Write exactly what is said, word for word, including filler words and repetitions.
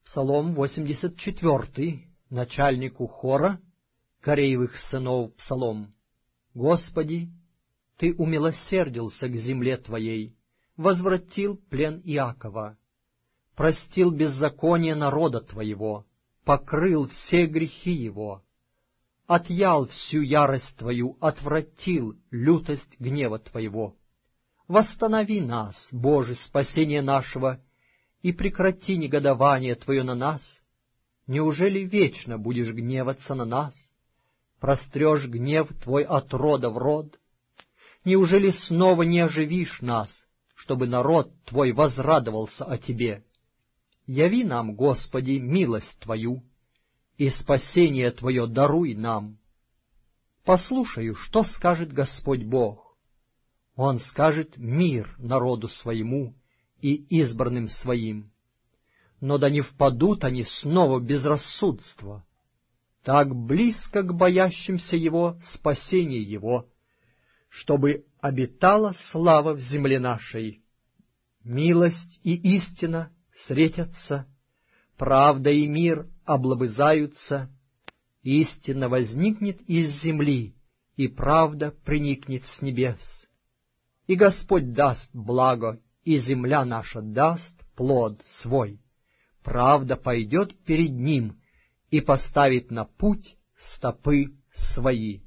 Псалом восемьдесят четвёртый, начальнику хора, Кореевых сынов псалом. Господи, Ты умилосердился к земле Твоей, возвратил плен Иакова, простил беззаконие народа Твоего, покрыл все грехи его, отъял всю ярость Твою, отвратил лютость гнева Твоего. Восстанови нас, Боже, спасение нашего, и прекрати негодование Твое на нас. Неужели вечно будешь гневаться на нас? Прострешь гнев Твой от рода в род? Неужели снова не оживишь нас, чтобы народ Твой возрадовался о Тебе? Яви нам, Господи, милость Твою, и спасение Твое даруй нам. Послушаю, что скажет Господь Бог. Он скажет мир народу своему и избранным своим. Но да не впадут они снова в безрассудство. Так близко к боящимся Его спасение Его, чтобы обитала слава в земле нашей. Милость и истина встретятся, правда и мир облобызаются, истина возникнет из земли, и правда приникнет с небес. И Господь даст благо, и земля наша даст плод свой. Правда пойдет перед Ним и поставит на путь стопы свои.